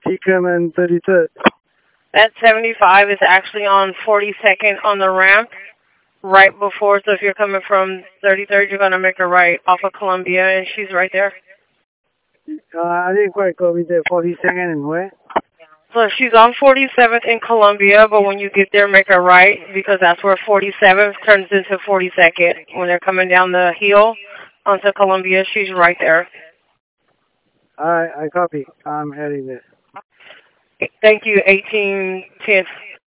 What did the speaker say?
Pecan and 33rd. That 75 is actually on 42nd on the ramp, right before. So if you're coming from 33rd, you're going to make a right off of Columbia, and she's right there. I didn't quite go with the 42nd and where? So she's on 47th in Columbia, but when you get there, make a right, because that's where 47th turns into 42nd. When they're coming down the hill onto Columbia, she's right there. Alright, I copy. I'm heading there. Thank you, 1810.